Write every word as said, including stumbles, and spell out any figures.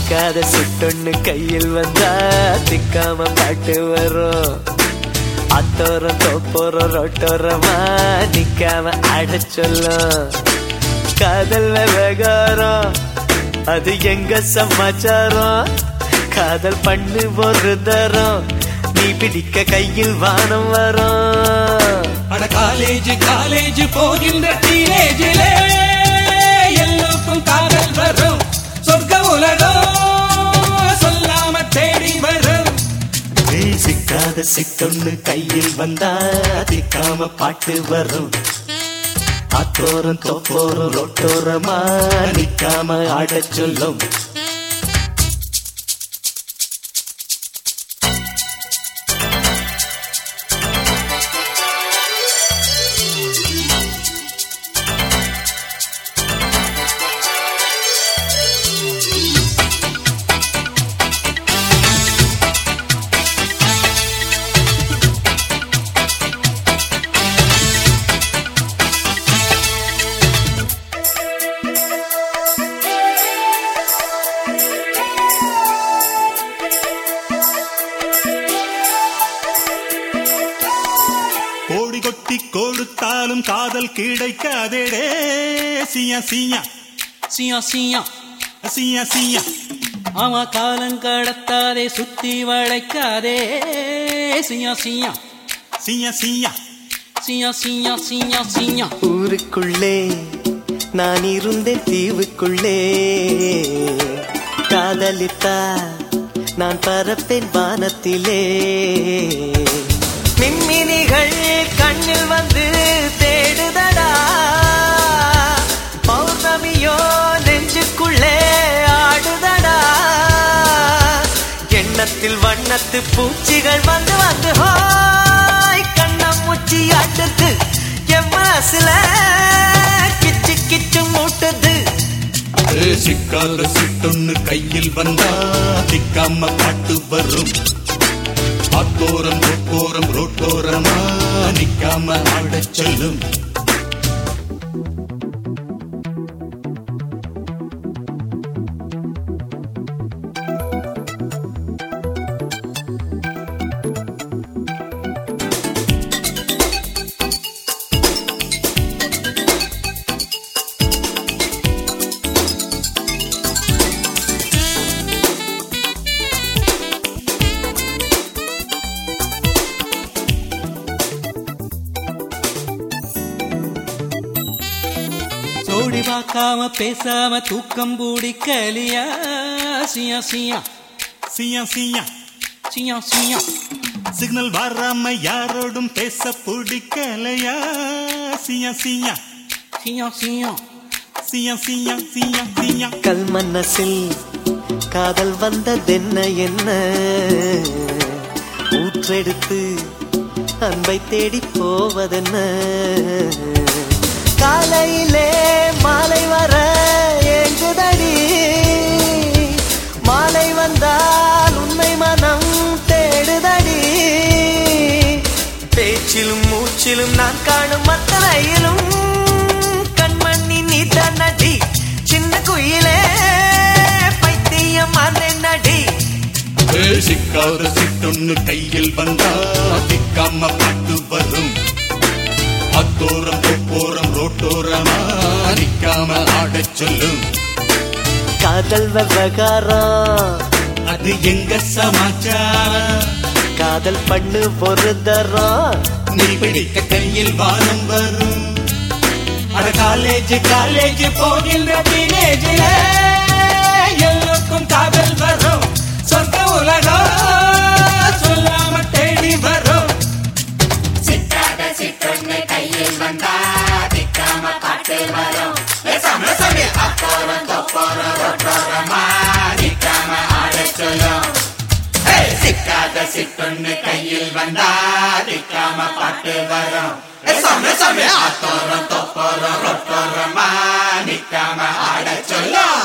சிக்காத சுட்டொன்னு கையில் வந்தா திக்காம பாட்டு வரும். அத்தோரம் தோப்போரம் ரோட்டோரமா நிக்காம ஆட சொல்லும். காதல் விவகாரம் அது எங்க சமாச்சாரம். காதல் பண்ணு ஒரு தரம் நீ பிடிக்க கையில் வானம் வரும். அட காலேஜ் காலேஜ் போகின்ற டீனேஜிலே எல்லோருக்கும் காதல் வரும். சொர்க்க உலகம் சொல்லாம தேடி வரும். சிக்காத சிக்கொன்னு கையில் வந்தா திக்காம பாட்டு வரும். அத்தோரம் தோப்போரம் ரோட்டோரமா நிக்காம ஆட சொல்லும். கோடி கொட்டி கொடுத்தாலும் காதல் கிடைக்காதேடே. சியா சியா சியா சியா சியா சியா ஆமா காலம் கடத்தாதே சுத்தி வளைக்காதே. சியா சியா சியா சியா சியா சியா சியா சியா ஊருக்குள்ளே நான் இருந்தேன் தீவுக்குள்ளே. காதலித்தா நான் பறப்பேன் வானத்திலே. மின்மினிகள் கண்ணில் வந்து தேடுதடா. பௌர்ணமியோ நெஞ்சுக்குள்ளே ஆடுதடா. எண்ணத்தில் வண்ணத்து பூச்சிகள் வந்து வந்து ஹாய் கண்ணம் முச்சி ஆட்டுது. என் மனசுல கிச்சு கிச்சு மூட்டுது. சிக்காத சிட்டொன்னு கையில் வந்தா திக்காம பாட்டு வரும். அத்தோரம் தொப்போரம் ரோட்டோரமா நிக்காம ஆட சொல்லும். சோடி பார்க்காம பேசாம தூக்கம் பூடிக்கலியா. சியா சியா சியா சியா சியா சியா சிக்னல் வராம யாரோடும் பேச பிடிக்கலையா. சியா சியா சியா சியா சியா சியா சியா சியா கல் மனசில் காதல் வந்ததென்ன என்ன. ஊற்றெடுத்து அன்பை தேடி போவதென்ன. காலையிலே மாலை வர ஏங்குதடி. மாலை வந்தால் உண்மை மனம் தேடுதடி. பேச்சிலும் மூச்சிலும் நான் காணும் அத்தனையிலும் கண்மணி நீ தன்னடி. சின்ன குயிலே பைத்தியம் நடி. சிக்காத சிட்டொன்னு கையில் வந்தா திக்காம பாட்டு வரும். அத்தோரம் தொப்போரம் ரோட்டோரமா நிக்காம ஆட சொல்லும். காதல் விவகாரம் அது எங்க சமாச்சாரம். காதல் பண்ணு ஒரு தரம் நீ பிடிக்க கையில் வானம் வரும். அட காலேஜ் காலேஜ் போகின்ற டீனேஜில எல்லோருக்கும் காதல் வரும். சொர்க்க உலகம் சொல்லாம தேடி வரும். சிக்காத சிட்டொன்னு கையில் வந்தா திக்காம பாட்டு வரும். பேசாம சொல்லி அப்போரம் தொப்போரம் ரோட்டோரமா நிக்காம ஆட சொல்லும். சிக்காத சிட்டொன்னு கையில் வந்தா திக்காம பாட்டு வரும். பேசாம சொல்லி அப்போரம் தொப்போரம் ரோட்டோரமா நிக்காம ஆட சொல்லும்.